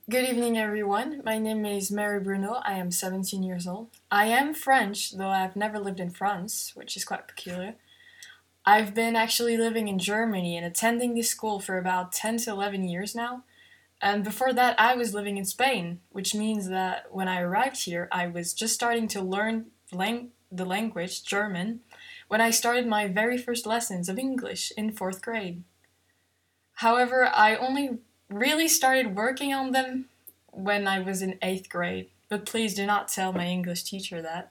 Good evening, everyone. My name is Mary Bruno. I am 17 years old. I am French, though I've never lived in France, which is quite peculiar. I've been actually living in Germany and attending this school for about 10 to 11 years now. And before that, I was living in Spain, which means that when I arrived here, I was just starting to learn the language, German, when I started my very first lessons of English in fourth grade. However, I only really started working on them when I was in eighth grade, but please do not tell my English teacher that.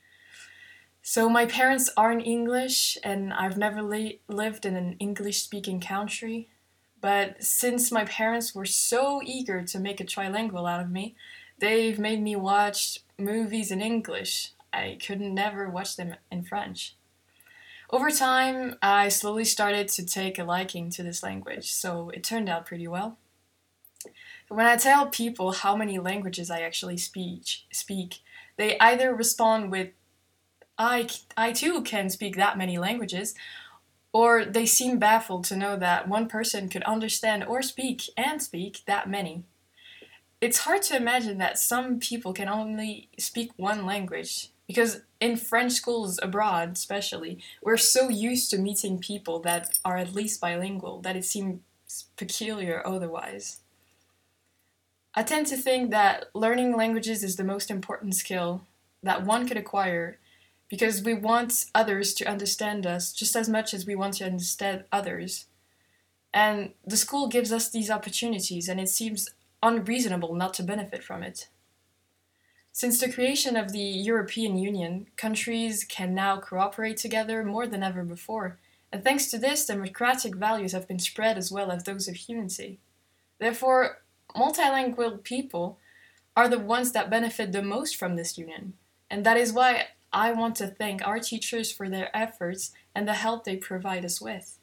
So, my parents aren't English, and I've never lived in an English speaking country. But since my parents were so eager to make a trilingual out of me, they've made me watch movies in English. I could never watch them in French. Over time, I slowly started to take a liking to this language, so it turned out pretty well. When I tell people how many languages I actually speak, they either respond with, I too can speak that many languages, or they seem baffled to know that one person could understand or speak that many. It's hard to imagine that some people can only speak one language, because in French schools abroad, especially, we're so used to meeting people that are at least bilingual that it seems peculiar otherwise. I tend to think that learning languages is the most important skill that one could acquire because we want others to understand us just as much as we want to understand others. And the school gives us these opportunities, and it seems unreasonable not to benefit from it. Since the creation of the European Union, countries can now cooperate together more than ever before, and thanks to this, democratic values have been spread as well as those of humanity. Therefore, multilingual people are the ones that benefit the most from this union. And that is why I want to thank our teachers for their efforts and the help they provide us with.